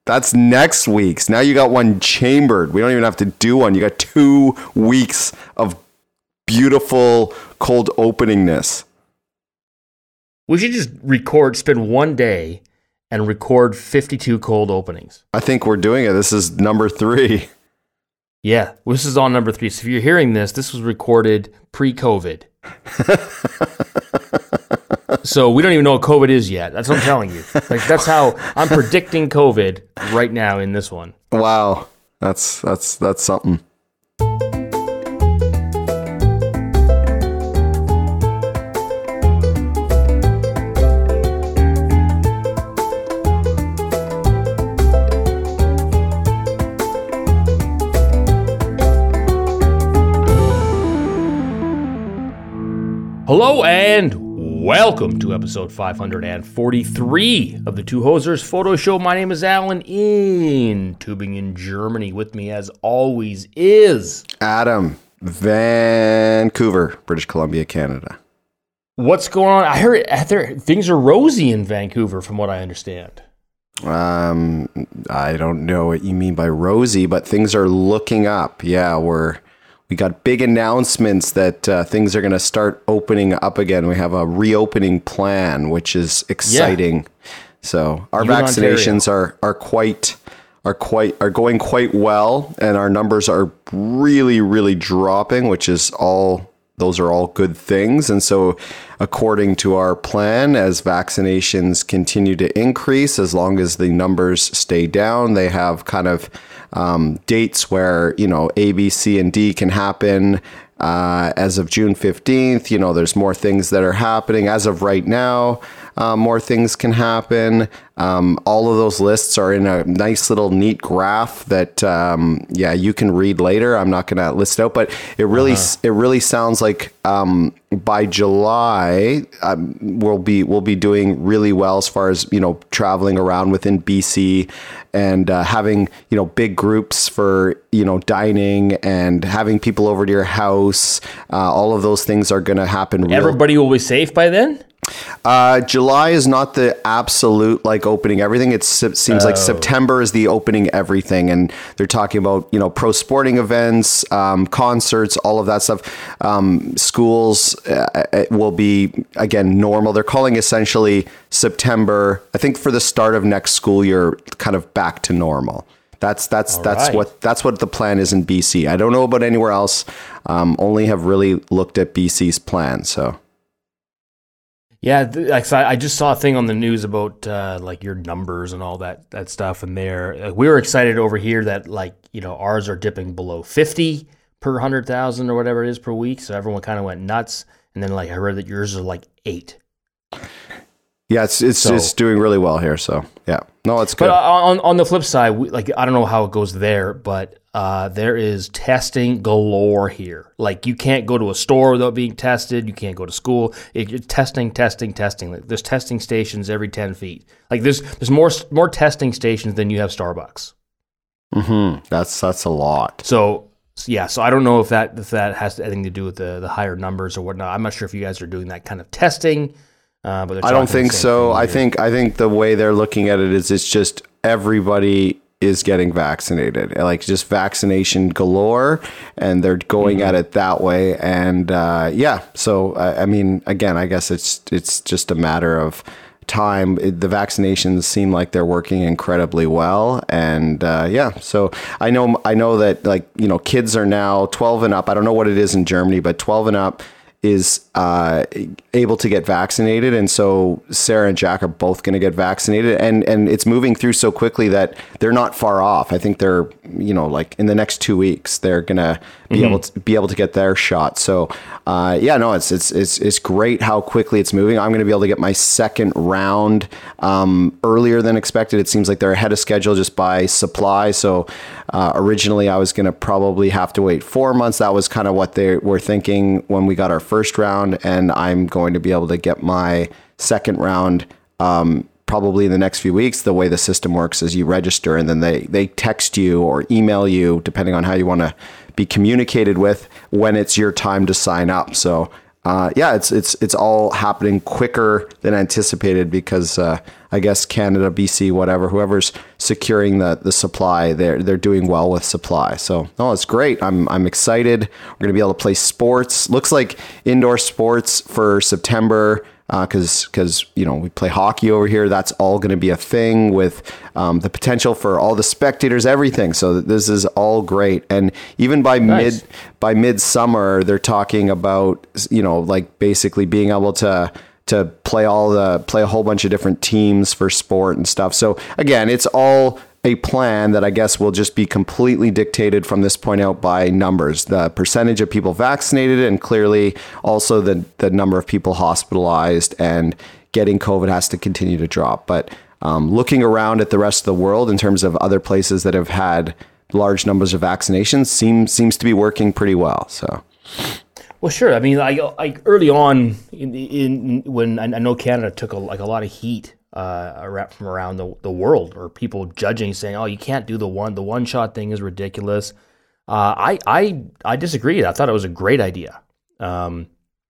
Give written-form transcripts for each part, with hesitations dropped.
That's next week's. Now you got one chambered. We don't even have to do one. You got 2 weeks of beautiful cold openingness. We should just spend one day and record 52 cold openings. I think we're doing it. This is number 3. Yeah, this is on number 3. So if you're hearing this was recorded pre-COVID. So we don't even know what COVID is yet. That's what I'm telling you. Like, that's how I'm predicting COVID right now in this one. Wow, that's something. Hello and welcome to episode 543 of the Two Hosers Photo Show. My name is Alan in Tübingen, Germany. With me, as always, is Adam, Vancouver, British Columbia, Canada. What's going on? I heard things are rosy in Vancouver, from what I understand. I don't know what you mean by rosy, but things are looking up. Yeah, we got big announcements that things are going to start opening up again. We have a reopening plan, which is exciting. Yeah. So our even vaccinations are going quite well, and our numbers are really, really dropping, those are all good things. And so according to our plan, as vaccinations continue to increase, as long as the numbers stay down, they have kind of dates where, A, B, C, and D can happen as of June 15th. There's more things that are happening. As of right now, more things can happen. All of those lists are in a nice little neat graph that, you can read later. I'm not going to list it out, but it really sounds like by July, we'll be doing really well as far as, traveling around within BC and having, big groups for, dining and having people over to your house. All of those things are going to happen. Everybody will be safe by then? July is not the absolute opening everything. It seems like September is the opening everything, and they're talking about pro sporting events, concerts, all of that stuff. Schools will be again normal. They're calling essentially September. I think for the start of next school year, kind of back to normal. That's right. what the plan is in BC. I don't know about anywhere else. Only have really looked at BC's plan. So. Yeah, I just saw a thing on the news about your numbers and all that stuff, and we were excited over here that ours are dipping below 50 per 100,000 or whatever it is per week, so everyone kind of went nuts. And then I heard that yours are 8. Yeah, it's doing really well here. So yeah, no, it's good. But on the flip side, I don't know how it goes there, but there is testing galore here. You can't go to a store without being tested. You can't go to school. It's testing. There's testing stations every 10 feet. There's more testing stations than you have Starbucks. Mm-hmm. That's a lot. So I don't know if that has anything to do with the higher numbers or whatnot. I'm not sure if you guys are doing that kind of testing. But I don't think so. I think the way they're looking at it is it's just everybody is getting vaccinated, just vaccination galore, and they're going at it that way. And so I mean, again, I guess it's just a matter of time. The vaccinations seem like they're working incredibly well, and so I know that kids are now 12 and up. I don't know what it is in Germany, but 12 and up is able to get vaccinated, and so Sarah and Jack are both going to get vaccinated, and it's moving through so quickly that they're not far off. I think they're in the next 2 weeks they're going to be able to get their shot. So it's great how quickly it's moving. I'm going to be able to get my second round earlier than expected. It seems like they're ahead of schedule just by supply. So originally I was going to probably have to wait 4 months. That was kind of what they were thinking when we got our first round, and I'm going to be able to get my second round probably in the next few weeks. The way the system works is you register, and then they text you or email you, depending on how you want to be communicated with, when it's your time to sign up. So it's all happening quicker than anticipated because I guess Canada, BC, whatever, whoever's securing the supply, they're doing well with supply. So it's great. I'm excited. We're gonna be able to play sports. Looks like indoor sports for September. Because we play hockey over here. That's all going to be a thing with the potential for all the spectators, everything. So this is all great. And even by midsummer, they're talking about like basically being able to play a whole bunch of different teams for sport and stuff. So again, it's all a plan that I guess will just be completely dictated from this point out by numbers, the percentage of people vaccinated, and clearly also the number of people hospitalized, and getting COVID has to continue to drop. But looking around at the rest of the world in terms of other places that have had large numbers of vaccinations seems to be working pretty well. So. Well, sure. I mean, like early on in when I know Canada took a lot of heat from around the world, or people judging, saying, "Oh, you can't do the one shot thing is ridiculous." I disagree. I thought it was a great idea. I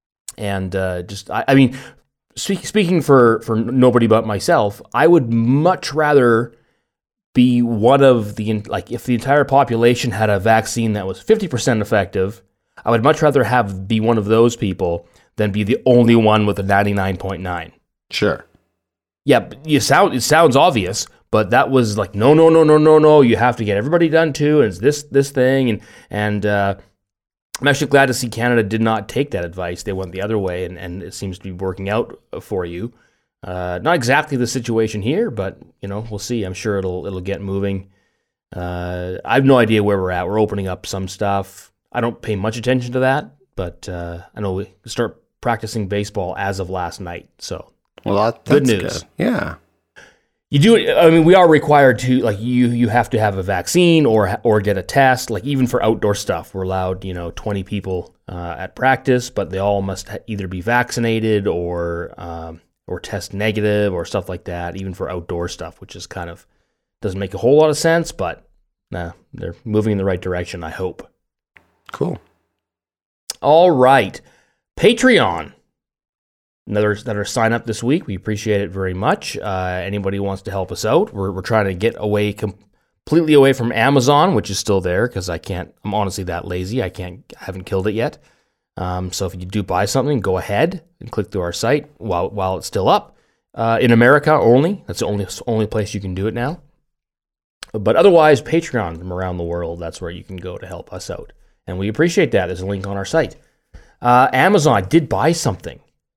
mean, speaking for nobody but myself, I would much rather be one of if the entire population had a vaccine that was 50% effective. I would much rather be one of those people than be the only one with a 99.9. Sure. Yeah, it sounds obvious, but that was like, no. You have to get everybody done too, and it's this thing, and I'm actually glad to see Canada did not take that advice. They went the other way, and it seems to be working out for you. Not exactly the situation here, but we'll see. I'm sure it'll get moving. I have no idea where we're at. We're opening up some stuff. I don't pay much attention to that, but I know we start practicing baseball as of last night. So, that's good news. Good. Yeah, you do it. I mean, we are required to you have to have a vaccine or get a test. Like even for outdoor stuff, we're allowed 20 people at practice, but they all must either be vaccinated or test negative or stuff like that. Even for outdoor stuff, which is kind of doesn't make a whole lot of sense, but they're moving in the right direction. I hope. Cool. All right. Patreon. Another sign up this week. We appreciate it very much. Anybody who wants to help us out, we're trying to get completely away from Amazon, which is still there because I'm honestly that lazy. I haven't killed it yet. So if you do buy something, go ahead and click through our site while it's still up. In America only. That's the only place you can do it now. But otherwise, Patreon from around the world, that's where you can go to help us out. And we appreciate that. There's a link on our site. Amazon, I did buy something.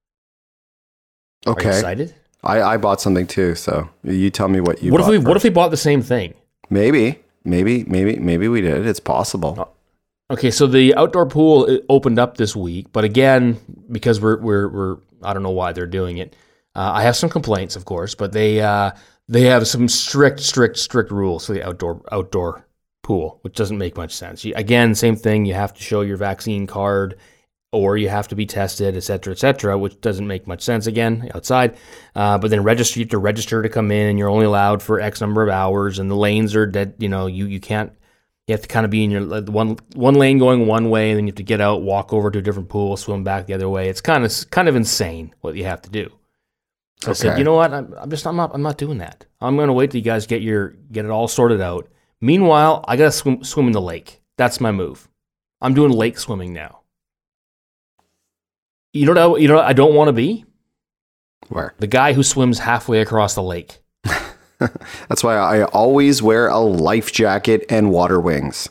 Okay. Are you excited? I bought something too, so you tell me what you bought. What if we bought the same thing? Maybe we did. It's possible. Okay, so the outdoor pool opened up this week, but again, because we're I don't know why they're doing it. I have some complaints, of course, but they have some strict rules for the outdoor pool, which doesn't make much sense. Again, same thing. You have to show your vaccine card, or you have to be tested, et cetera, which doesn't make much sense again outside. But then you have to register to come in, and you're only allowed for X number of hours, and the lanes are dead. You can't. You have to kind of be in your one lane going one way, and then you have to get out, walk over to a different pool, swim back the other way. It's kind of insane what you have to do. So I said, you know what? I'm not doing that. I'm going to wait till you guys get it all sorted out. Meanwhile, I got to swim in the lake. That's my move. I'm doing lake swimming now. You know what I don't want to be? Where? The guy who swims halfway across the lake. That's why I always wear a life jacket and water wings.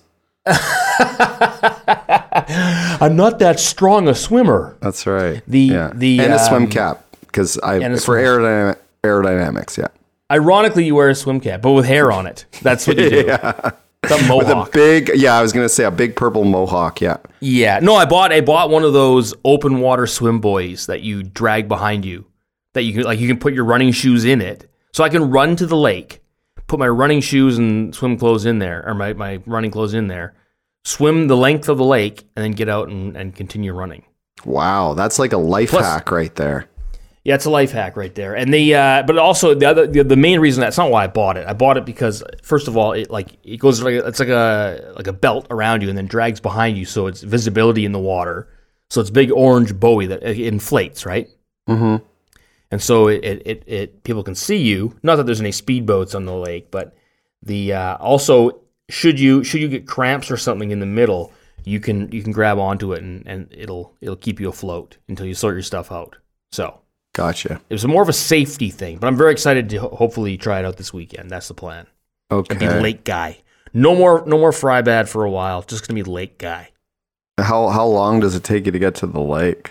I'm not that strong a swimmer. That's right. And a swim cap because for aerodynamics. Yeah. Ironically, you wear a swim cap, but with hair on it. That's what you do. Yeah. The mohawk. I was going to say a big purple mohawk. Yeah. Yeah. No, I bought one of those open water swim buoys that you drag behind you. That you can put your running shoes in it. So I can run to the lake, put my running shoes and swim clothes in there, or my running clothes in there, swim the length of the lake, and then get out and continue running. Wow, that's like a life hack right there. Yeah, it's a life hack right there. And but also the main reason, that's not why I bought it. I bought it because first of all, it goes it's like a belt around you and then drags behind you, so it's visibility in the water. So it's a big orange buoy that it inflates, right? Mm-hmm. And so it people can see you. Not that there's any speedboats on the lake, but the also should you get cramps or something in the middle, you can grab onto it and it'll keep you afloat until you sort your stuff out. So Gotcha. it was more of a safety thing, but I'm very excited to hopefully try it out this weekend. That's the plan. Okay. Be lake guy. No more Freibad for a while. Just gonna be lake guy. How long does it take you to get to the lake?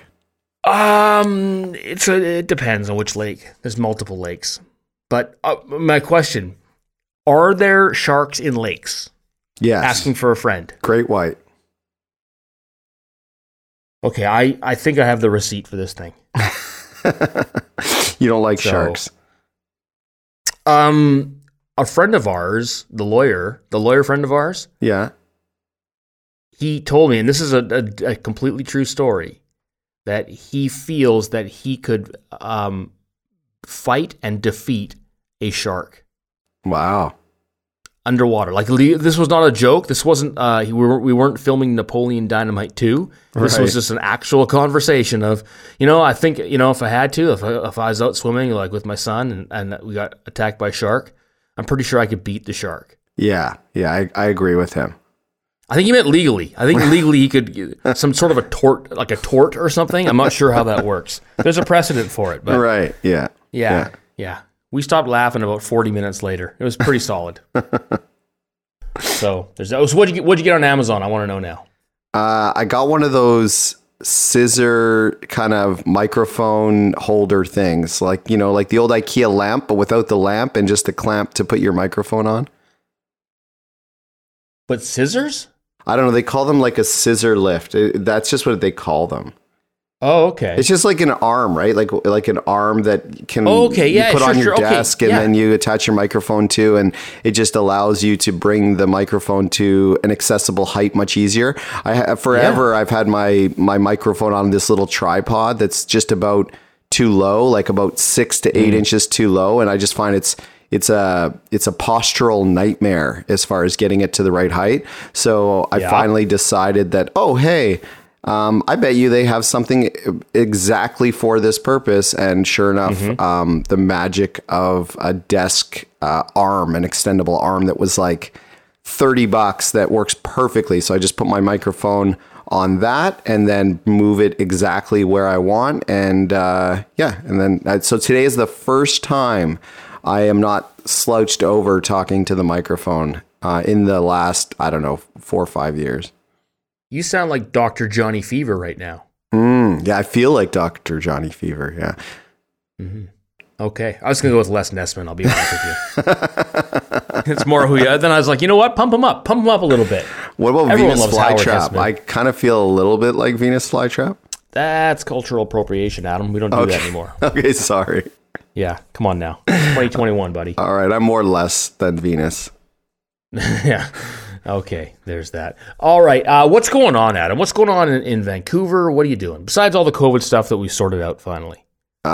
It depends on which lake. There's multiple lakes. But my question, are there sharks in lakes? Yes. Asking for a friend. Great white. Okay, I think I have the receipt for this thing. You don't like sharks. A friend of ours, the lawyer friend of ours, Yeah. he told me, and this is a completely true story, that he feels that he could fight and defeat a shark Wow. underwater. Like, this was not a joke. This wasn't. We weren't filming Napoleon Dynamite 2. This was just an actual conversation of, I think, if I had to, if I was out swimming like with my son and we got attacked by a shark, I'm pretty sure I could beat the shark. Yeah. I agree with him. I think he meant legally. I think legally he could some sort of a tort, like a tort or something. I'm not sure how that works. There's a precedent for it, but Right. Yeah. yeah. We stopped laughing about 40 minutes later. It was pretty solid. So there's that. So what'd you get on Amazon? I want to know now. I got one of those scissor kind of microphone holder things, like the old IKEA lamp, but without the lamp and just a clamp to put your microphone on. But scissors? I don't know. They call them like a scissor lift. That's just what they call them. Oh, okay. It's just like an arm, right? Like an arm that can you put on your desk and yeah. then you attach your microphone to, and it just allows you to bring the microphone to an accessible height much easier. I've had my microphone on this little tripod that's just about too low, like about 6 to 8 inches too low, and I just find it's a postural nightmare as far as getting it to the right height. So I finally decided that, I bet you they have something exactly for this purpose. And sure enough, the magic of a desk arm, an extendable arm that was like $30 that works perfectly. So I just put my microphone on that and then move it exactly where I want. And so today is the first time I am not slouched over talking to the microphone in the last, 4 or 5 years. You sound like Dr. Johnny Fever right now. Yeah, I feel like Dr. Johnny Fever, yeah. Mm-hmm. Okay. I was going to go with Les Nessman, I'll be honest with you. It's more who you are. Then I was like, you know what? Pump him up a little bit. What about Everyone Venus loves Flytrap? I kind of feel a little bit like Venus Flytrap. That's cultural appropriation, Adam. We don't do that anymore. Okay, sorry. Yeah, come on now. 2021, buddy. All right, I'm more less than Venus. Yeah. Okay, there's that. All right, what's going on, Adam? What's going on in Vancouver? What are you doing? Besides all the COVID stuff that we sorted out finally.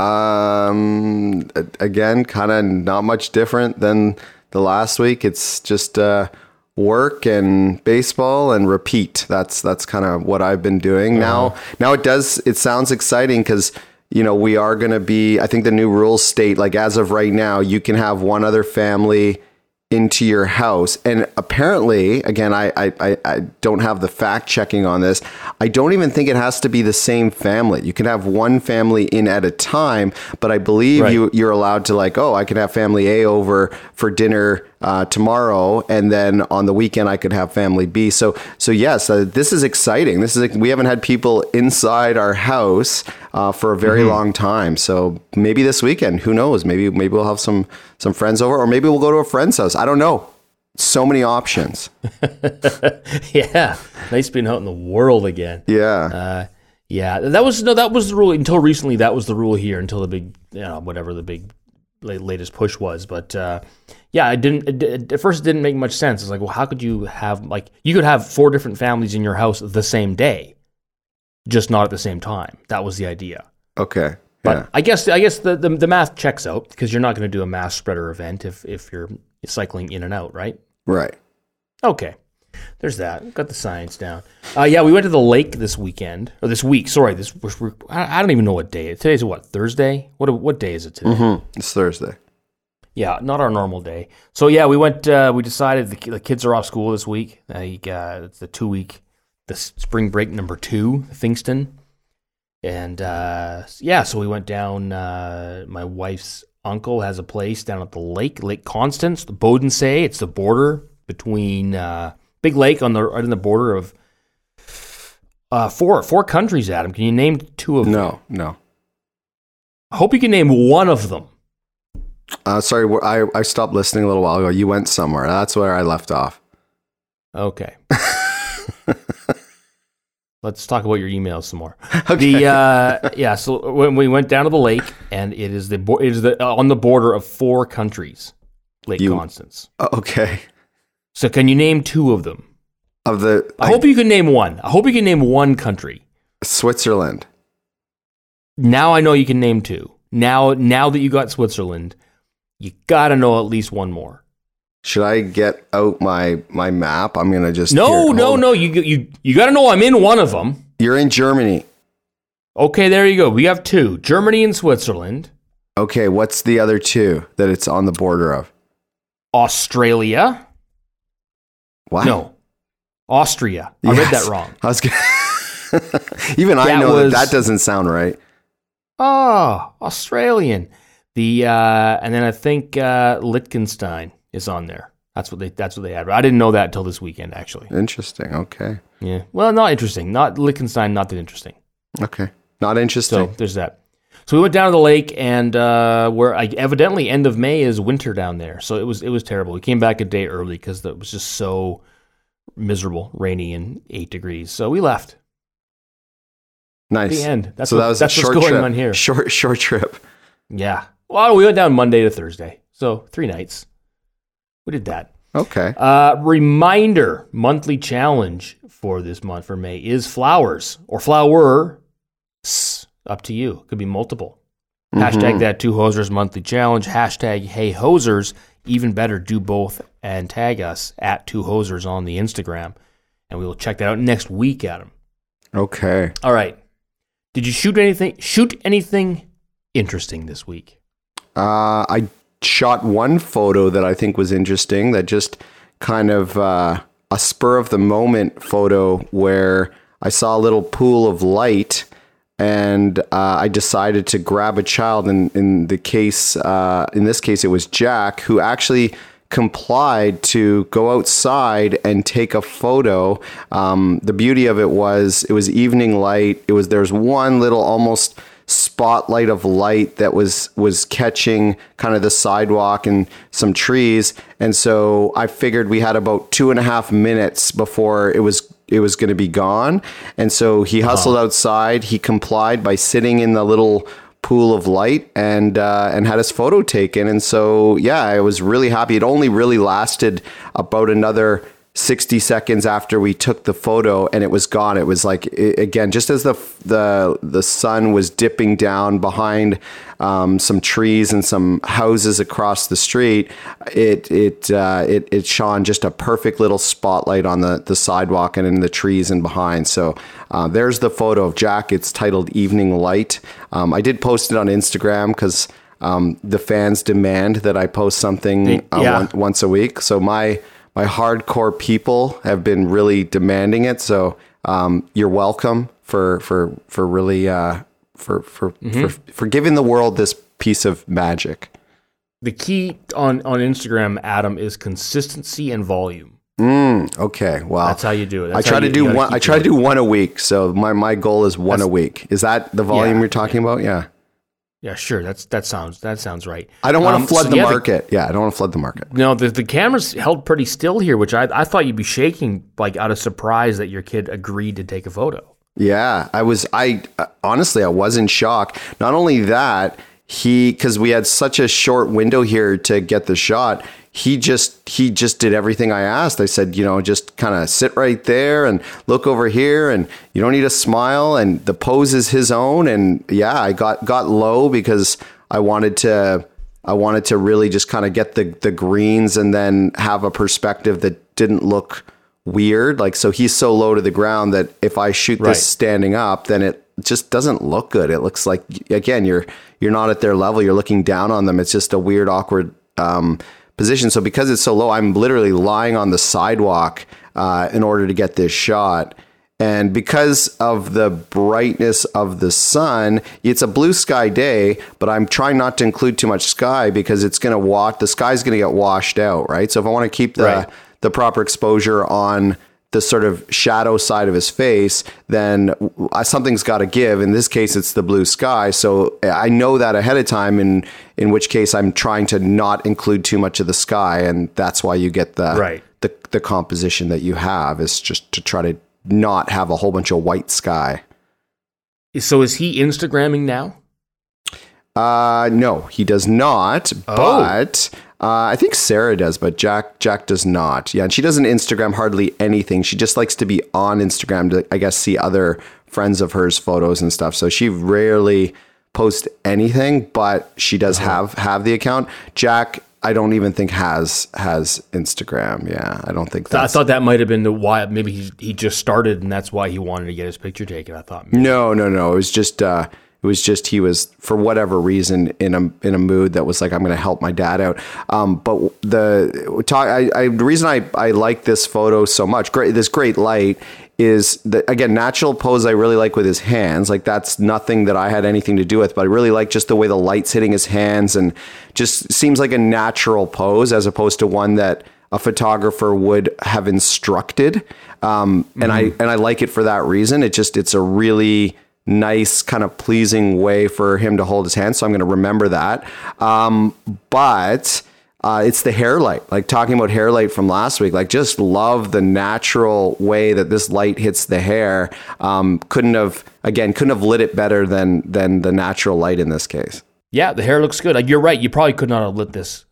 Again, kind of not much different than the last week. It's just work and baseball and repeat. That's kind of what I've been doing. Now it sounds exciting because we are going to be, I think the new rules state, like as of right now, you can have one other family into your house. And apparently, again, I don't have the fact checking on this. I don't even think it has to be the same family. You can have one family in at a time, but I believe you're allowed to I could have family A over for dinner tomorrow, and then on the weekend I could have family B. So yes, this is exciting. We haven't had people inside our house for a very long time. So maybe this weekend, who knows? Maybe we'll have some friends over, or maybe we'll go to a friend's house. I don't know. So many options. Yeah. Nice being out in the world again. Yeah. That was the rule until recently. That was the rule here until the big, whatever the big latest push was. But at first it didn't make much sense. It's like, well, how could you have you could have 4 different families in your house the same day, just not at the same time. That was the idea. Okay. But yeah. I guess the math checks out because you're not going to do a mass spreader event if you're cycling in and out, right? Right. Okay. there's that. Got the science down. Yeah, we went to the lake this weekend, or this week. Sorry, I don't even know what day. Today's what, Thursday? What day is it today? Mm-hmm. It's Thursday. Yeah, not our normal day. So yeah, we went. We decided the kids are off school this week. It's the 2-week, the spring break number 2, Fingston, and so we went down. My wife's uncle has a place down at the Lake Constance, the Bodensee. It's the border between Big Lake right on the border of four countries. Adam, can you name 2 of them? No. I hope you can name one of them. Sorry, I stopped listening a little while ago. You went somewhere. That's where I left off. Okay. Let's talk about your emails some more. Okay. So when we went down to the lake, and it is on the border of 4 countries, Lake Constance. Okay. So can you name 2 of them? I hope you can name one. I hope you can name one country. Switzerland. Now I know you can name 2. Now that you got Switzerland, you gotta know at least one more. Should I get out my map? I'm gonna just no. You gotta know I'm in one of them. You're in Germany. Okay, there you go. We have 2: Germany and Switzerland. Okay, what's the other 2 that it's on the border of? Australia. What? No, Austria. I read that wrong. I was even I know that doesn't sound right. Oh, Australian. And then I think Liechtenstein is on there. That's what they had. I didn't know that until this weekend, actually. Interesting. Okay. Yeah. Well, not interesting. Not Liechtenstein. Not that interesting. Okay. Not interesting. So there's that. So we went down to the lake, and where evidently end of May is winter down there. So it was terrible. We came back a day early because it was just so miserable, rainy, and 8 degrees. So we left. Nice. The end. That was a short what's going trip. on here. Short trip. Yeah. Well, we went down Monday to Thursday, so 3 nights. We did that. Okay. Reminder: monthly challenge for this month for May is flowers or flower. Up to you. Could be multiple. Hashtag that 2 Hosers monthly challenge. Hashtag Hey Hosers. Even better, do both and tag us at 2 Hosers on the Instagram, and we will check that out next week, Adam. Okay. All right. Did you shoot anything interesting this week? I shot one photo that I think was interesting, that just kind of a spur of the moment photo where I saw a little pool of light, and I decided to grab a child. In this case, it was Jack, who actually complied to go outside and take a photo. The beauty of it was evening light. There's one little almost spotlight of light that was catching kind of the sidewalk and some trees, and so I figured we had about 2.5 minutes before it was going to be gone. And so he hustled outside. He complied by sitting in the little pool of light and had his photo taken. And so, yeah, I was really happy. It only really lasted about another 60 seconds after we took the photo, and it was gone. It was like, again, just as the sun was dipping down behind some trees and some houses across the street, it shone just a perfect little spotlight on the sidewalk and in the trees and behind. So there's the photo of Jack. It's titled Evening Light. I did post it on Instagram because the fans demand that I post something once a week. So my hardcore people have been really demanding it. So you're welcome for really for giving the world this piece of magic. The key on Instagram, Adam, is consistency and volume. Okay, well, that's how you do it. I try to do one a week. So my goal is one a week. Is that the volume you're talking about? Yeah. Yeah, sure. That sounds right. I don't want to flood the market. I don't want to flood the market. No, the camera's held pretty still here, which I thought you'd be shaking like out of surprise that your kid agreed to take a photo. Yeah, I honestly was in shock. Not only that, because we had such a short window here to get the shot, he just did everything I asked. I said, just kind of sit right there and look over here, and you don't need to smile, and the pose is his own. And yeah, I got low because I wanted to really just kind of get the greens and then have a perspective that didn't look weird. Like, so he's so low to the ground that if I shoot this standing up, then it just doesn't look good. It looks like, again, you're not at their level. You're looking down on them. It's just a weird, awkward position. So because it's so low, I'm literally lying on the sidewalk in order to get this shot. And because of the brightness of the sun, it's a blue sky day, but I'm trying not to include too much sky because it's going to the sky's going to get washed out, right? So if I want to keep the proper exposure on the sort of shadow side of his face, then something's got to give. In this case, it's the blue sky. So I know that ahead of time, in which case I'm trying to not include too much of the sky. And that's why you get the composition that you have, is just to try to not have a whole bunch of white sky. So is he Instagramming now? No, he does not. But I think Sarah does, but Jack does not. Yeah, and she doesn't Instagram hardly anything. She just likes to be on Instagram to, I guess, see other friends of hers photos and stuff. So she rarely posts anything, but she does have the account. Jack, I don't even think has Instagram. Yeah, I don't think that. I thought that might have been the why. Maybe he just started, and that's why he wanted to get his picture taken. I thought. Maybe. No. It was just he was, for whatever reason, in a mood that was like, I'm going to help my dad out. But the reason I like this photo so much, this great light, is that, again, natural pose I really like with his hands. Like, that's nothing that I had anything to do with, but I really like just the way the light's hitting his hands, and just seems like a natural pose as opposed to one that a photographer would have instructed. And I like it for that reason. It's a really nice, kind of pleasing way for him to hold his hand. So I'm going to remember that. But it's the hair light, like talking about hair light from last week, like just love the natural way that this light hits the hair. Couldn't have lit it better than the natural light in this case. Yeah, the hair looks good. Like, you're right. You probably could not have lit this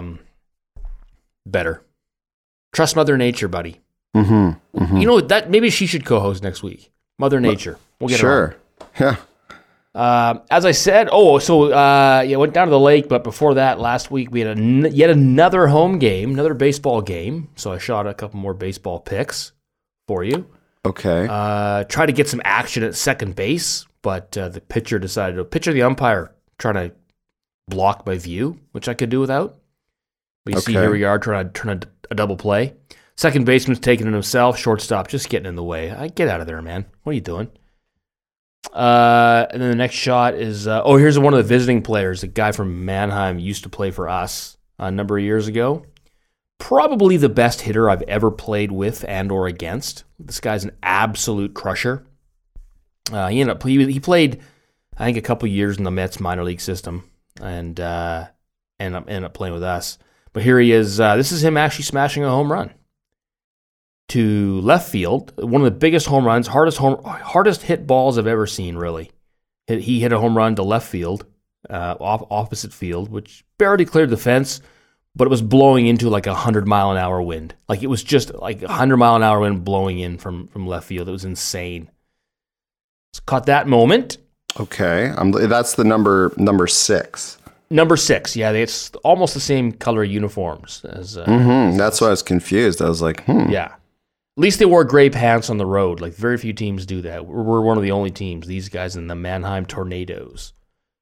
better. Trust Mother Nature, buddy. Mm-hmm. You know, that maybe she should co-host next week. Mother Nature. We'll get her on. Yeah. As I said, went down to the lake, but before that, last week we had yet another home game, another baseball game. So I shot a couple more baseball picks for you. Okay. Try to get some action at second base, but the pitcher decided to pitcher the umpire trying to block my view, which I could do without. But you see, here we are trying to turn a double play. Second baseman's taking it himself. Shortstop just getting in the way. Get out of there, man. What are you doing? And then the next shot is, here's one of the visiting players. A guy from Mannheim used to play for us a number of years ago. Probably the best hitter I've ever played with and or against. This guy's an absolute crusher. He played, I think, a couple years in the Mets minor league system and ended up playing with us. But here he is. This is him actually smashing a home run to left field. One of the biggest home runs, hardest hit balls I've ever seen, really. He hit a home run to left field, opposite field, which barely cleared the fence, but it was blowing into like 100-mile-an-hour wind. Like, it was just like 100-mile-an-hour wind blowing in from left field. It was insane. So caught that moment. Okay. That's the number 6. Number 6, yeah. It's almost the same color uniforms. As. That's why I was confused. I was like, Yeah. At least they wore gray pants on the road. Like, very few teams do that. We're one of the only teams, these guys in the Mannheim Tornadoes.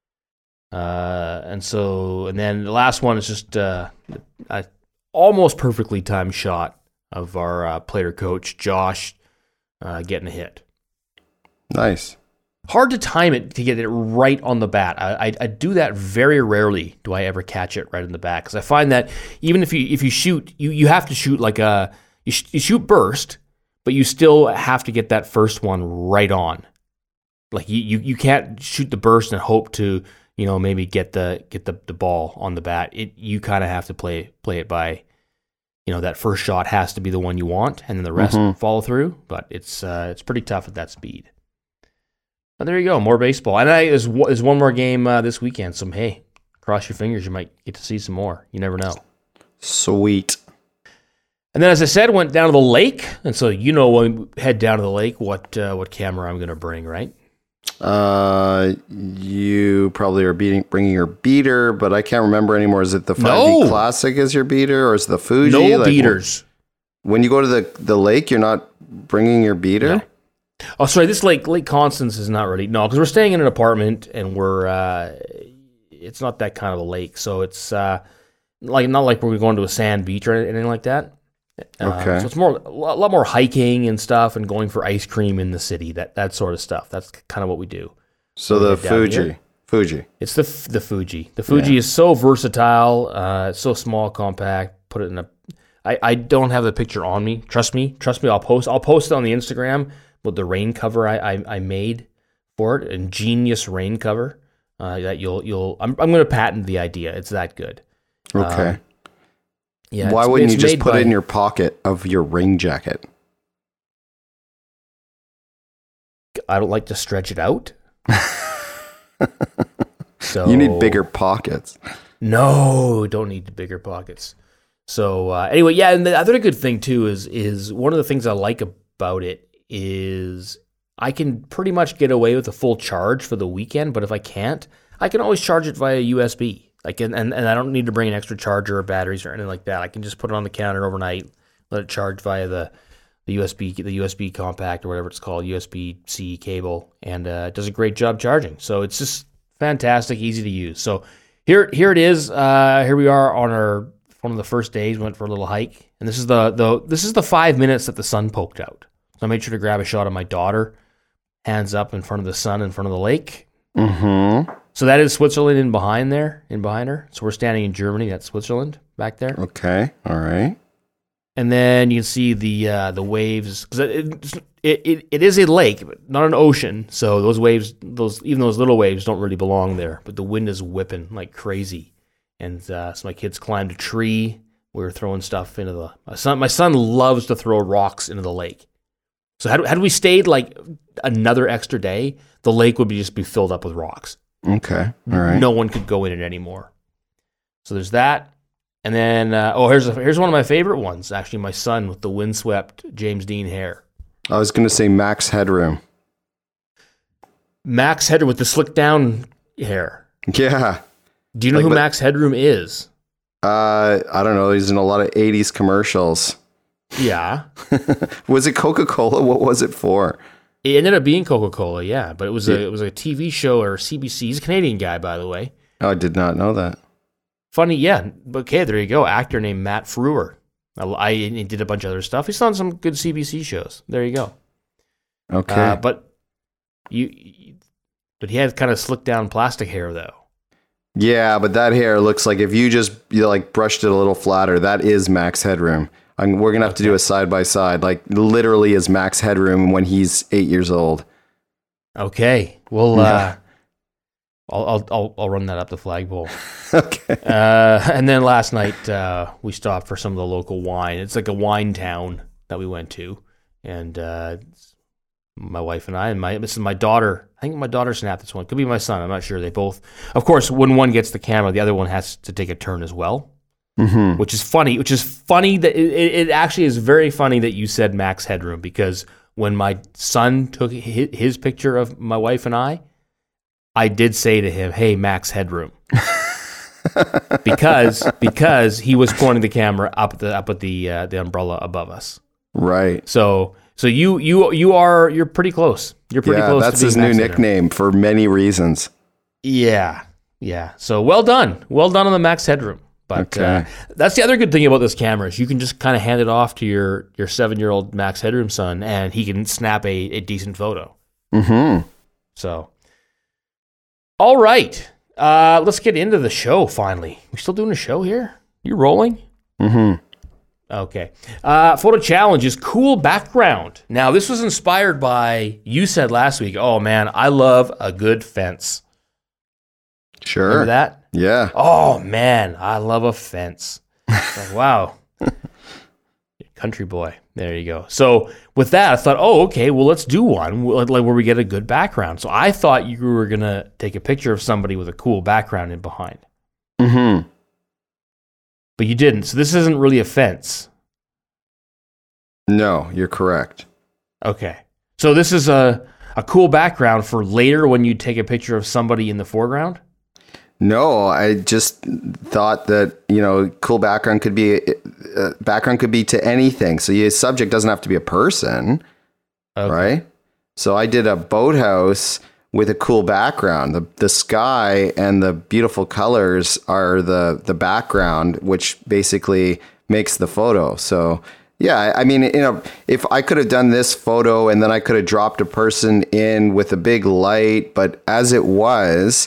And then the last one is just a almost perfectly timed shot of our player coach, Josh, getting a hit. Nice. Hard to time it to get it right on the bat. I do that very rarely. Do I ever catch it right in the bat? Because I find that even if you shoot, you have to shoot like you shoot burst, but you still have to get that first one right on. Like, you can't shoot the burst and hope to maybe get the ball on the bat. You kind of have to play it by, that first shot has to be the one you want, and then the rest follow through. But it's pretty tough at that speed. But there you go, more baseball. And there's one more game this weekend, so hey, cross your fingers, you might get to see some more. You never know. Sweet. And then, as I said, went down to the lake, and so when we head down to the lake, what camera I'm going to bring, right? You probably are bringing your beater, but I can't remember anymore. Is it the 5D Classic as your beater, or is it the Fuji? No beaters. When you go to the lake, you're not bringing your beater? No. Oh, sorry. This Lake Constance is not really because we're staying in an apartment and it's not that kind of a lake, so it's not like we're going to a sand beach or anything like that. Okay. So it's a lot more hiking and stuff, and going for ice cream in the city, that sort of stuff. That's kind of what we do. So the Fuji. It's the Fuji. The Fuji is so versatile. It's so small, compact. Put it in I don't have the picture on me. Trust me. I'll post it on the Instagram with the rain cover I made for it, ingenious rain cover that I'm going to patent the idea. It's that good. Okay. Yeah. Why wouldn't you just put it in your pocket of your rain jacket? I don't like to stretch it out. So you need bigger pockets. No, don't need bigger pockets. So anyway, yeah, and the other good thing too is one of the things I like about it is I can pretty much get away with a full charge for the weekend, but if I can't, I can always charge it via USB. And I don't need to bring an extra charger or batteries or anything like that. I can just put it on the counter overnight, let it charge via the USB compact or whatever it's called, USB-C cable, and it does a great job charging. So it's just fantastic, easy to use. So here it is. Here we are on one of the first days. We went for a little hike, and this is the 5 minutes that the sun poked out. So I made sure to grab a shot of my daughter, hands up in front of the sun, in front of the lake. Mm-hmm. So that is Switzerland in behind her. So we're standing in Germany. That's Switzerland back there. Okay. All right. And then you can see the waves, because it is a lake, but not an ocean. So those waves, even those little waves, don't really belong there. But the wind is whipping like crazy, and so my kids climbed a tree. We were throwing stuff into my son loves to throw rocks into the lake. So had we stayed like another extra day, the lake would just be filled up with rocks. Okay, all right. No one could go in it anymore. So there's that. And then, here's one of my favorite ones, actually, my son with the windswept James Dean hair. I was going to say Max Headroom. Max Headroom with the slick down hair. Yeah. Do you know who Max Headroom is? I don't know. He's in a lot of 80s commercials. Yeah. Was it Coca-Cola? What was it for? It ended up being Coca-Cola, yeah. But it was a TV show or CBC. He's a Canadian guy, by the way. Oh, I did not know that. Funny, yeah. Okay, there you go. Actor named Matt Frewer. He did a bunch of other stuff. He's done some good CBC shows. There you go. Okay. But he had kind of slick down plastic hair, though. Yeah, but that hair looks like if you just brushed it a little flatter, that is Max Headroom. We're gonna have to do a side by side. Like literally, is Max Headroom when he's 8 years old. Okay. Well, I'll run that up the flagpole. Okay. And then last night we stopped for some of the local wine. It's like a wine town that we went to, and my wife and I, and this is my daughter. I think my daughter snapped this one. Could be my son. I'm not sure. They both, of course, when one gets the camera, the other one has to take a turn as well. Mm-hmm. Which is funny. That it actually is very funny that you said Max Headroom, because when my son took his picture of my wife and I did say to him, "Hey, Max Headroom," because he was pointing the camera up at the umbrella above us. Right. So you're pretty close. You're pretty close. That's to his new nickname for many reasons. Yeah. So well done on the Max Headroom. But that's the other good thing about this camera is you can just kind of hand it off to your 7-year-old Max Headroom son, and he can snap a decent photo. Mm-hmm. So, all right, let's get into the show. Finally, we still doing a show here? You rolling? Mm-hmm. Okay. Photo challenge is cool background. Now, this was inspired by, you said last week, oh man, I love a good fence. Sure. Remember that? Yeah. Oh man, I love a fence. Like, wow. Country boy. There you go. So with that, I thought, oh, okay, well, let's do one where we get a good background. So I thought you were going to take a picture of somebody with a cool background in behind. Mm-hmm. But you didn't. So this isn't really a fence. No, you're correct. Okay. So this is a cool background for later when you take a picture of somebody in the foreground? No, I just thought that, cool background could be to anything. So your subject doesn't have to be a person, right? So I did a boathouse with a cool background. The sky and the beautiful colors are the background, which basically makes the photo. So yeah, I mean, if I could have done this photo and then I could have dropped a person in with a big light, but as it was,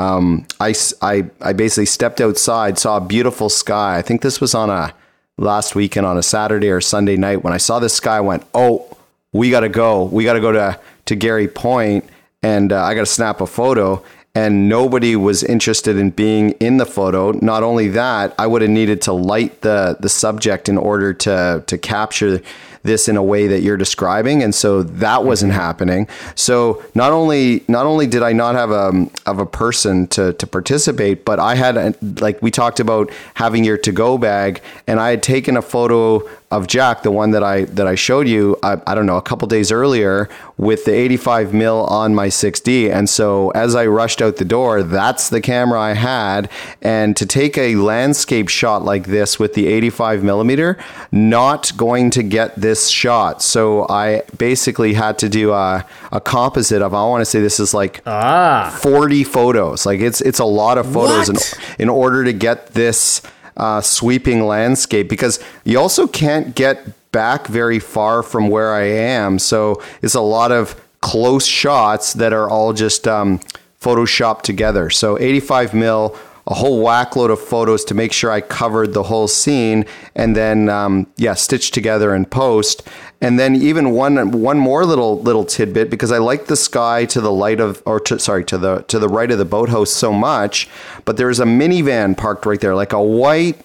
I basically stepped outside, saw a beautiful sky. I think this was on last weekend on a Saturday or Sunday night. When I saw this sky, I went, oh, we got to go. We got to go to Gary Point, and I got to snap a photo. And nobody was interested in being in the photo. Not only that, I would have needed to light the subject in order to capture this in a way that you're describing, and so that wasn't happening. So not only did I not have a person to participate, but I had, like we talked about, having your to-go bag, and I had taken a photo of Jack, the one that I showed you, I don't know, a couple days earlier, with the 85 mil on my 6D. And so as I rushed out the door, that's the camera I had. And to take a landscape shot like this with the 85 millimeter, not going to get this shot. So I basically had to do a composite of, I want to say this is like 40 photos. Like it's a lot of photos in order to get this sweeping landscape, because you also can't get back very far from where I am. So it's a lot of close shots that are all just photoshopped together. So 85 mil, a whole whack load of photos to make sure I covered the whole scene, and then stitched together in post. And then even one more little tidbit, because I like the sky to the light of, to the right of the boathouse so much, but there's a minivan parked right there, like a white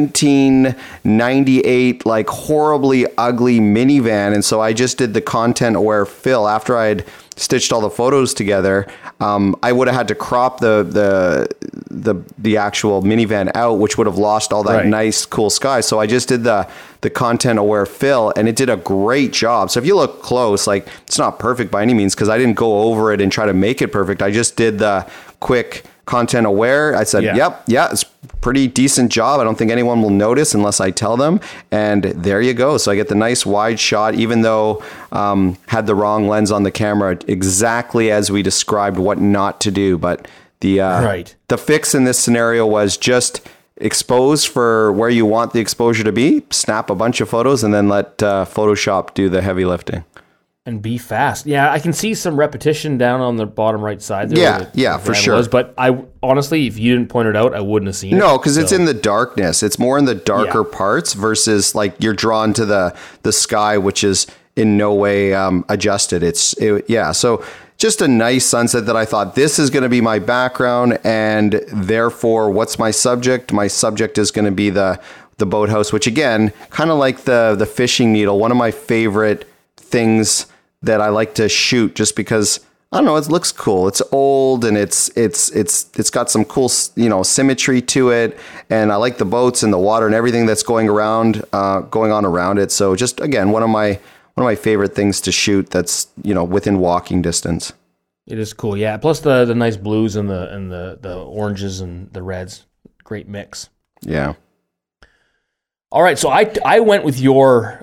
1998, like horribly ugly minivan. And so I just did the content aware fill after I had stitched all the photos together. I would have had to crop the actual minivan out, which would have lost all that nice cool sky. So I just did the content aware fill, and it did a great job. So if you look close, like, it's not perfect by any means, because I didn't go over it and try to make it perfect. I just did the quick content aware. I said, yep, it's pretty decent job. I don't think anyone will notice unless I tell them. And there you go. So I get the nice wide shot, even though had the wrong lens on the camera, exactly as we described what not to do. But the fix in this scenario was just expose for where you want the exposure to be, snap a bunch of photos, and then let Photoshop do the heavy lifting. And be fast. Yeah, I can see some repetition down on the bottom right side there. Yeah, for sure. But I honestly, if you didn't point it out, I wouldn't have seen it. No, because it's in the darkness. It's more in the darker parts versus like you're drawn to the sky, which is in no way adjusted. So just a nice sunset that I thought, this is going to be my background, and therefore, what's my subject? My subject is going to be the boathouse, which again, kind of like the fishing needle, one of my favorite things that I like to shoot, just because, I don't know, it looks cool. It's old, and it's got some cool, symmetry to it, and I like the boats and the water and everything that's going on around it. So just again, one of my favorite things to shoot that's, within walking distance. It is cool, yeah. Plus the nice blues and the oranges and the reds, great mix. Yeah. All right, so I went with your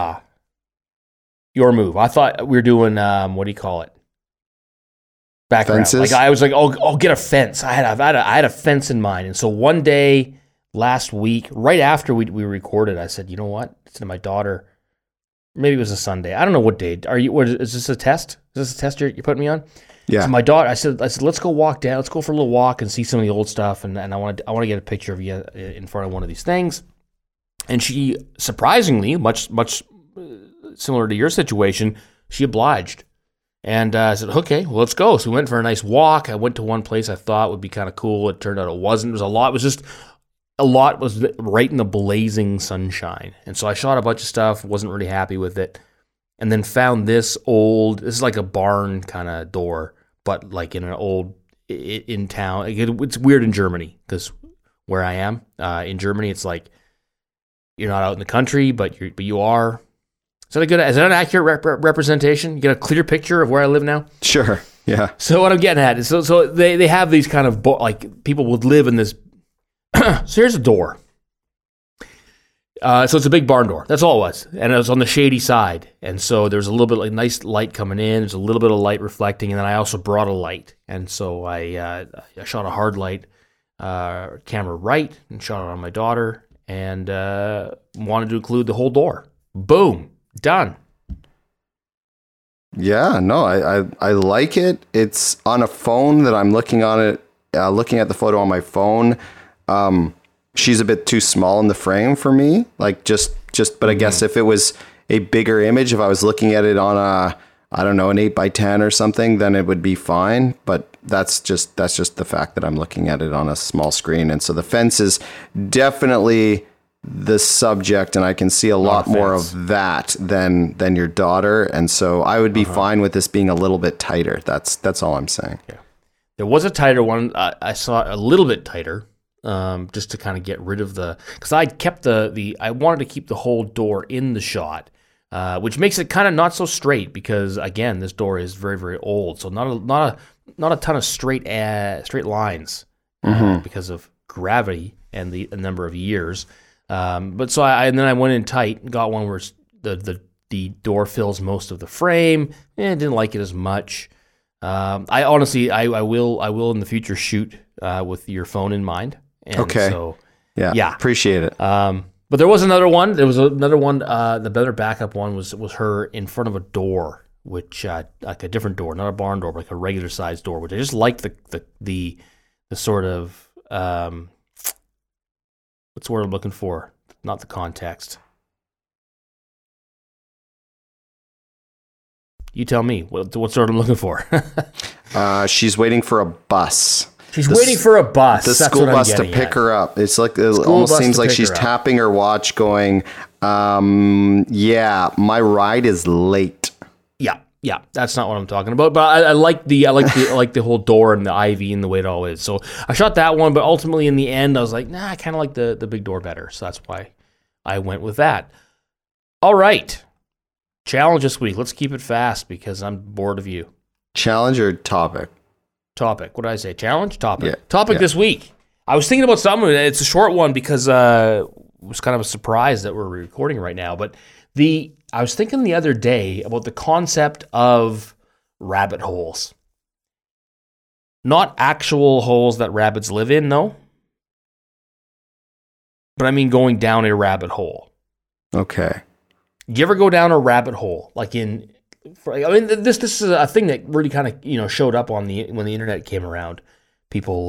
move. I thought we were doing what do you call it? Background. Fences? Like I was like, oh, get a fence. I had a fence in mind, and so one day last week, right after we recorded, I said, you know what? I said to my daughter, maybe it was a Sunday. I don't know what day. Is this a test? Is this a test you're putting me on? Yeah. So my daughter, I said, let's go walk down. Let's go for a little walk and see some of the old stuff, and I want to get a picture of you in front of one of these things. And she, surprisingly, much similar to your situation, she obliged. And I said, okay, well, let's go. So we went for a nice walk. I went to one place I thought would be kind of cool. It turned out it wasn't. It was a lot. It was just a lot was right in the blazing sunshine. And so I shot a bunch of stuff, wasn't really happy with it. And then found this is like a barn kind of door, but like in an old, in town. It's weird in Germany, because where I am, in Germany, it's like, you're not out in the country, but you are. Is that an accurate representation? You get a clear picture of where I live now? Sure. Yeah. So what I'm getting at is, so they have these kind of, like, people would live in this. So here's a door. So it's a big barn door. That's all it was. And it was on the shady side. And so there's a little bit like nice light coming in. There's a little bit of light reflecting. And then I also brought a light. And so I shot a hard light camera right and shot it on my daughter and wanted to include the whole door. Boom. Done. Yeah, no, I like it. It's on a phone that I'm looking on it, looking at the photo on my phone. She's a bit too small in the frame for me. Like but I guess if it was a bigger image, if I was looking at it on I don't know, an 8x10 or something, then it would be fine. But that's just the fact that I'm looking at it on a small screen. And so the fence is definitely the subject, and I can see a lot more of that than your daughter. And so I would be fine with this being a little bit tighter. That's all I'm saying. Yeah. There was a tighter one. I saw a little bit tighter. Just to kind of get rid of because I kept I wanted to keep the whole door in the shot, which makes it kind of not so straight because again, this door is very, very old, so not a ton of straight lines because of gravity and the number of years. But so then I went in tight and got one where the door fills most of the frame. Didn't like it as much. I honestly, I will in the future shoot with your phone in mind. And okay. So, yeah, appreciate it. But there was another one. There was another one. The better backup one was her in front of a door, which like a different door, not a barn door, but like a regular sized door. Which I just liked the sort of what's the word I'm looking for? Not the context. You tell me what sort I'm looking for. She's waiting for a bus. She's waiting for a bus. The school bus to pick her up. It's like it almost seems like she's tapping her watch, going, "Yeah, my ride is late." Yeah, that's not what I'm talking about. But I like the whole door and the ivy and the way it all is. So I shot that one, but ultimately in the end, I was like, nah, I kind of like the big door better. So that's why I went with that. All right, challenge this week. Let's keep it fast because I'm bored of you. Challenge or topic? Topic. What did I say? Challenge? Topic. Yeah. Topic this week. I was thinking about something. It's a short one because it was kind of a surprise that we're recording right now. But I was thinking the other day about the concept of rabbit holes. Not actual holes that rabbits live in, no. But I mean going down a rabbit hole. Okay. Do you ever go down a rabbit hole? This is a thing that really kind of showed up when the internet came around. People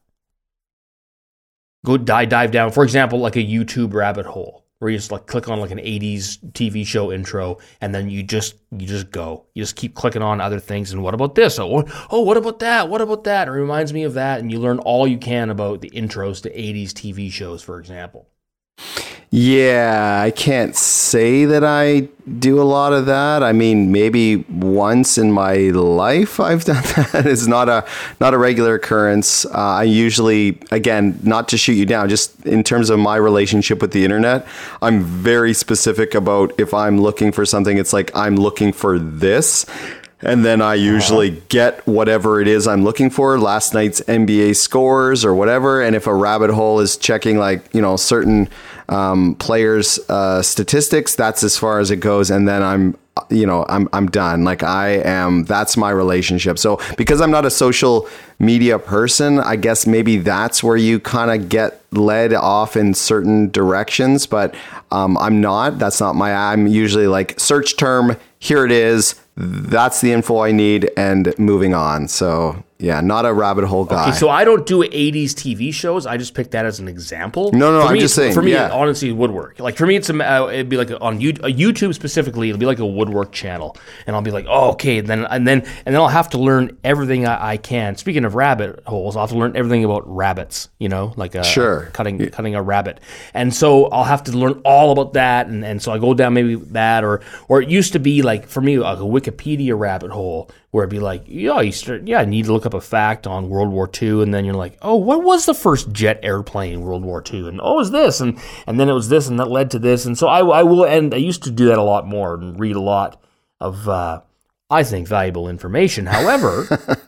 dive down, for example, like a YouTube rabbit hole where you just like click on like an 80s TV show intro and then you just keep clicking on other things. And what about this? Oh, what about that? What about that? It reminds me of that, and you learn all you can about the intros to 80s TV shows, for example. Yeah, I can't say that I do a lot of that. I mean, maybe once in my life I've done that. It's not a regular occurrence. I usually, again, not to shoot you down, just in terms of my relationship with the internet, I'm very specific about if I'm looking for something, it's like I'm looking for this. And then I usually get whatever it is I'm looking for, last night's NBA scores or whatever. And if a rabbit hole is checking certain players' statistics, that's as far as it goes. And then I'm done. That's my relationship. So because I'm not a social media person, I guess maybe that's where you kind of get led off in certain directions, but I'm not. That's not I'm usually like search term, here it is. That's the info I need and moving on. So yeah, not a rabbit hole guy. Okay, so I don't do 80s TV shows. I just picked that as an example. No, I'm just saying. For me, it honestly would work. Like for me, it'd be like on YouTube specifically. It'll be like a woodwork channel, and I'll be like, oh, okay, and then I'll have to learn everything I can. Speaking of rabbit holes, I'll have to learn everything about rabbits. Cutting a rabbit, and so I'll have to learn all about that, and so I go down maybe that or it used to be like for me like a Wikipedia rabbit hole where it'd be like, I need to look up a fact on World War II, and then you're like, oh, what was the first jet airplane in World War II? And it was this, and then it was this, and that led to this. And so I used to do that a lot more and read a lot of I think, valuable information. However,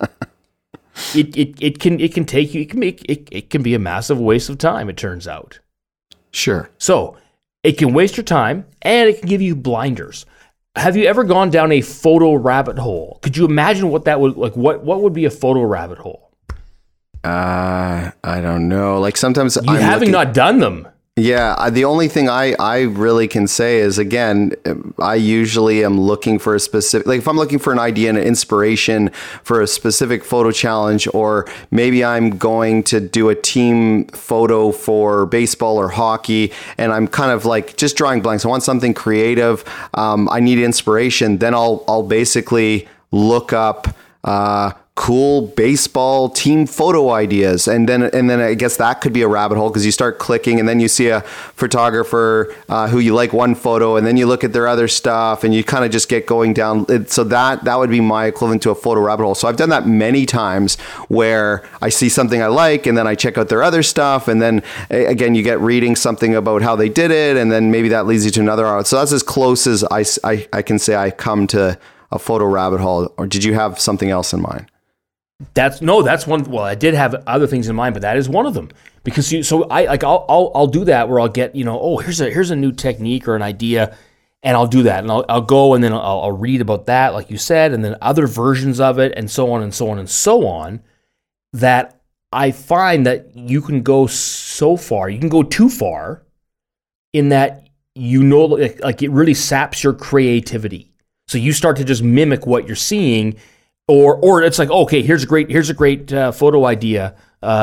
it can take you. It can be a massive waste of time. It turns out. Sure. So it can waste your time, and it can give you blinders. Have you ever gone down a photo rabbit hole? Could you imagine what that would like? What would be a photo rabbit hole? I don't know. Like sometimes having not done them. Yeah, the only thing I really can say is, again, I usually am looking for a specific, like if I'm looking for an idea and an inspiration for a specific photo challenge, or maybe I'm going to do a team photo for baseball or hockey, and I'm kind of like just drawing blanks. I want something creative. I need inspiration. Then I'll basically look up cool baseball team photo ideas, and then I guess that could be a rabbit hole, because you start clicking and then you see a photographer who you like one photo, and then you look at their other stuff, and you kind of just get going down. So that would be my equivalent to a photo rabbit hole. So I've done that many times, where I see something I like and then I check out their other stuff, and then again you get reading something about how they did it, and then maybe that leads you to another. So that's as close as I can say I come to a photo rabbit hole. Or did you have something else in mind? That's one. Well, I did have other things in mind, but that is one of them. Because I'll do that where I'll get, here's a new technique or an idea, and I'll do that, and I'll go and then I'll read about that, like you said, and then other versions of it, and so on and so on and so on. That I find that you can go so far, you can go too far, in that like it really saps your creativity. So you start to just mimic what you're seeing. Or it's like, okay, here's a great photo idea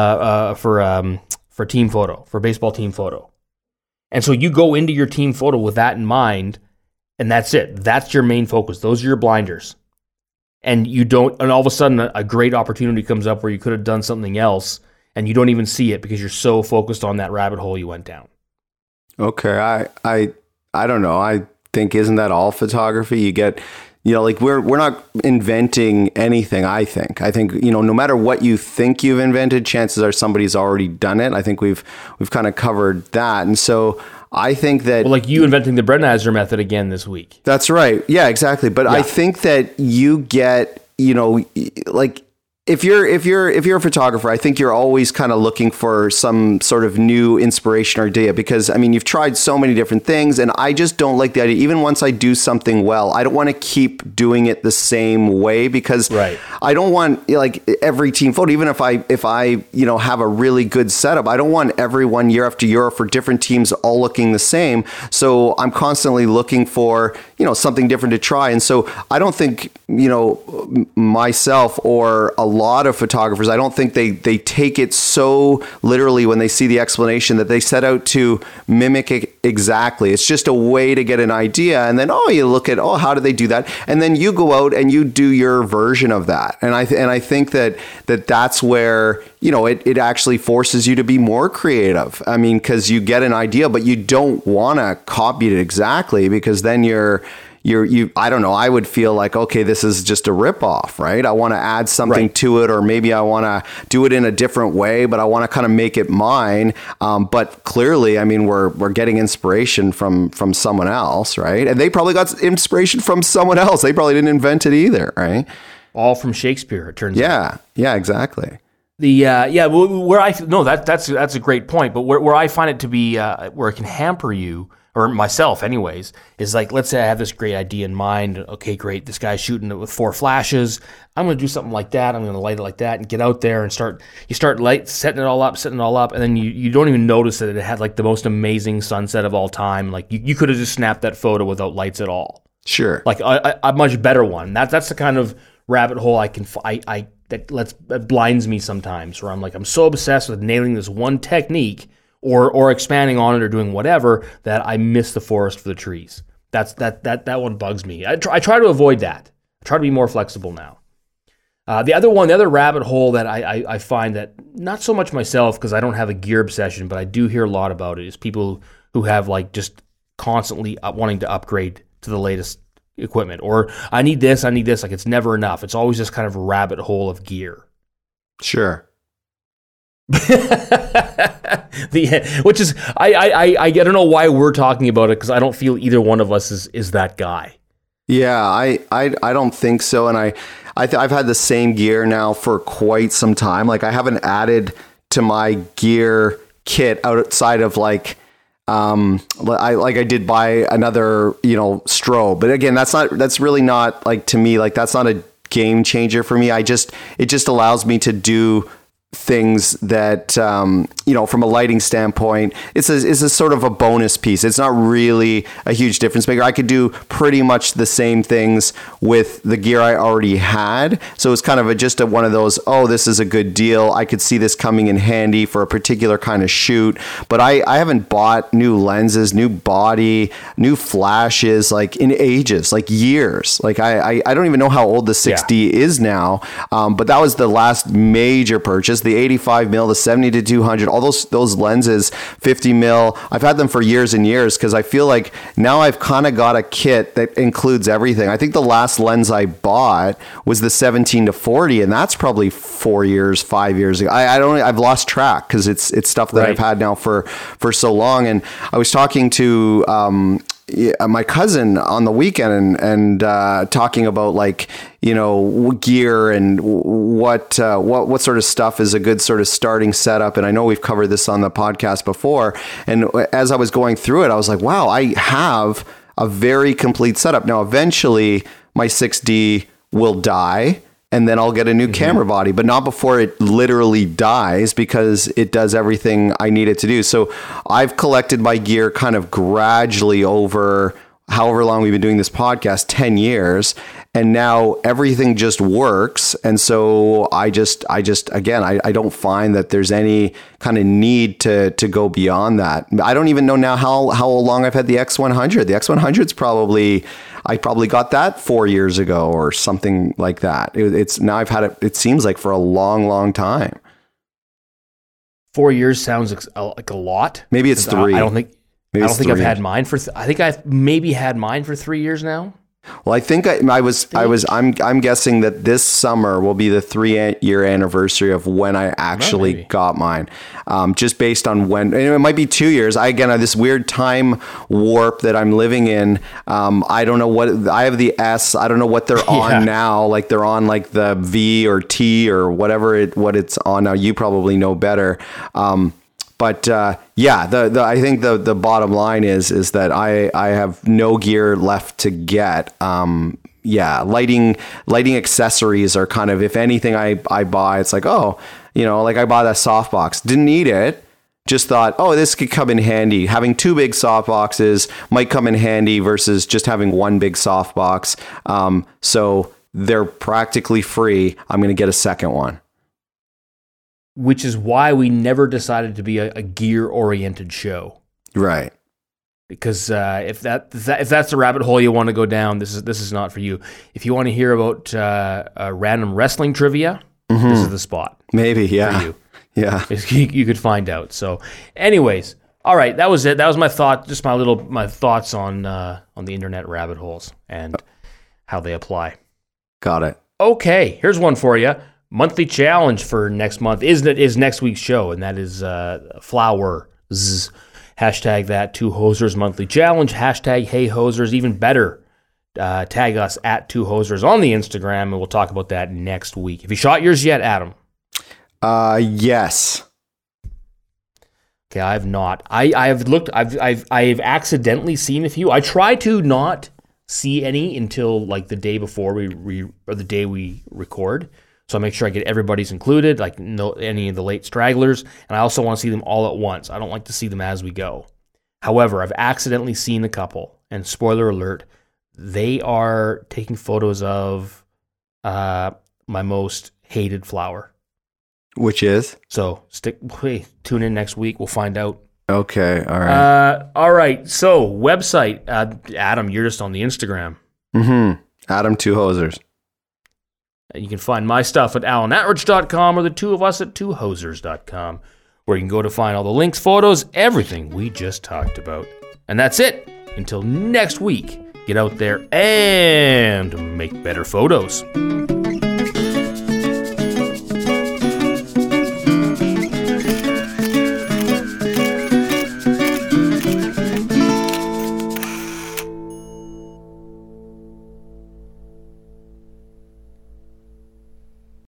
for team photo, for baseball team photo, and so you go into your team photo with that in mind, and that's it. That's your main focus. Those are your blinders, and all of a sudden a great opportunity comes up where you could have done something else, and you don't even see it because you're so focused on that rabbit hole you went down. Okay, I don't know. I think, isn't that all photography? You get. Like we're not inventing anything, I think, no matter what you think you've invented, chances are somebody's already done it. I think we've kind of covered that. And so I think that... Well, like you inventing the Brennizer method again this week. That's right. Yeah, exactly. But yeah. I think that you get, like... If you're a photographer, I think you're always kind of looking for some sort of new inspiration or idea, because you've tried so many different things, and I just don't like the idea. Even once I do something well, I don't want to keep doing it the same way, because right. I don't want like every team photo. Even if I have a really good setup, I don't want everyone year after year for different teams all looking the same. So I'm constantly looking for something different to try. And so I don't think myself or a lot of photographers, I don't think they take it so literally when they see the explanation that they set out to mimic it exactly. It's just a way to get an idea, and then you look at how do they do that, and then you go out and you do your version of that. And I think that's where it actually forces you to be more creative. Because you get an idea, but you don't want to copy it exactly, because then you I don't know, I would feel like, okay, this is just a ripoff, right? I want to add something right. to it, or maybe I want to do it in a different way, but I want to kind of make it mine. But clearly, we're getting inspiration from someone else, right? And they probably got inspiration from someone else. They probably didn't invent it either, right? All from Shakespeare, it turns out. Yeah, exactly. That's a great point. But where I find it to be where it can hamper you, or myself anyways, is like, let's say I have this great idea in mind. Okay, great. This guy's shooting it with 4 flashes. I'm going to do something like that. I'm going to light it like that and get out there and start setting it all up. And then you don't even notice that it had like the most amazing sunset of all time. Like you could have just snapped that photo without lights at all. Sure. Like a much better one. That's the kind of rabbit hole that blinds me sometimes, where I'm like, I'm so obsessed with nailing this one technique or expanding on it or doing whatever, that I miss the forest for the trees. That one bugs me. I try to avoid that. I try to be more flexible now. The other rabbit hole that I find, that not so much myself, because I don't have a gear obsession, but I do hear a lot about it, is people who have like just constantly wanting to upgrade to the latest equipment, or I need this, like it's never enough. It's always this kind of rabbit hole of gear. Sure. Which is I don't know why we're talking about it, because I don't feel either one of us is that guy. Yeah, I don't think so. And I've had the same gear now for quite some time. Like I haven't added to my gear kit outside of like, I did buy another, strobe, but again, that's really not like, to me, like that's not a game changer for me. It just allows me to do things that, from a lighting standpoint, it's a sort of a bonus piece. It's not really a huge difference maker. I could do pretty much the same things with the gear I already had. So it's kind of just one of those, oh, this is a good deal. I could see this coming in handy for a particular kind of shoot, but I haven't bought new lenses, new body, new flashes, like in ages, like years. Like I don't even know how old the 6D is now. But that was the last major purchase. The 85 mil, the 70 to 200, all those lenses, 50 mil. I've had them for years and years because I feel like now I've kind of got a kit that includes everything. I think the last lens I bought was the 17 to 40, and that's probably 5 years ago. I've lost track because it's stuff that I've had now for so long. And I was talking to my cousin on the weekend and talking about like, gear and what sort of stuff is a good sort of starting setup. And I know we've covered this on the podcast before. And as I was going through it, I was like, wow, I have a very complete setup. Now, eventually my 6D will die and then I'll get a new camera body, but not before it literally dies because it does everything I need it to do. So I've collected my gear kind of gradually over however long we've been doing this podcast, 10 years. And now everything just works. And so I don't find that there's any kind of need to go beyond that. I don't even know now how long I've had the X100. The X100's I probably got that 4 years ago or something like that. Now I've had it seems like for a long, long time. 4 years sounds like a lot. Maybe it's 3. I don't think I've had mine for. I think I've maybe had mine for 3 years now. Well, I think I'm guessing that this summer will be the 3-year anniversary of when I actually got mine. Just based on when, and it might be 2 years. I this weird time warp that I'm living in. I don't know what, I have the S. I don't know what they're on now. Like they're on like the V or T or whatever what it's on now. You probably know better. But I think the bottom line is that I have no gear left to get. Lighting accessories are kind of, if anything I buy, it's like, like I bought a softbox, didn't need it. Just thought, this could come in handy. Having 2 big softboxes might come in handy versus just having 1 big softbox. So they're practically free. I'm going to get a second one. Which is why we never decided to be a gear-oriented show, right? Because if that's the rabbit hole you want to go down, this is not for you. If you want to hear about random wrestling trivia, this is the spot. Maybe, for you. Yeah. You could find out. So, anyways, all right, that was it. That was my thought. Just my thoughts on the internet rabbit holes and how they apply. Got it. Okay, here's one for you. Monthly challenge for next month is next week's show, and that is flowers. Hashtag that 2Hosers monthly challenge. Hashtag Hey Hosers. Even better, tag us at 2Hosers on the Instagram, and we'll talk about that next week. Have you shot yours yet, Adam? Yes. Okay, I have not. I've looked. I've accidentally seen a few. I try to not see any until like the day before or the day we record. So I make sure I get everybody's included, like no any of the late stragglers, and I also want to see them all at once. I don't like to see them as we go. However, I've accidentally seen a couple, and spoiler alert, they are taking photos of my most hated flower. Which is? So tune in next week. We'll find out. Okay, all right. All right, so website. Adam, you're just on the Instagram. Adam 2Hosers. You can find my stuff at alanatridge.com or the two of us at 2Hosers.com, where you can go to find all the links, photos, everything we just talked about. And that's it. Until next week, get out there and make better photos.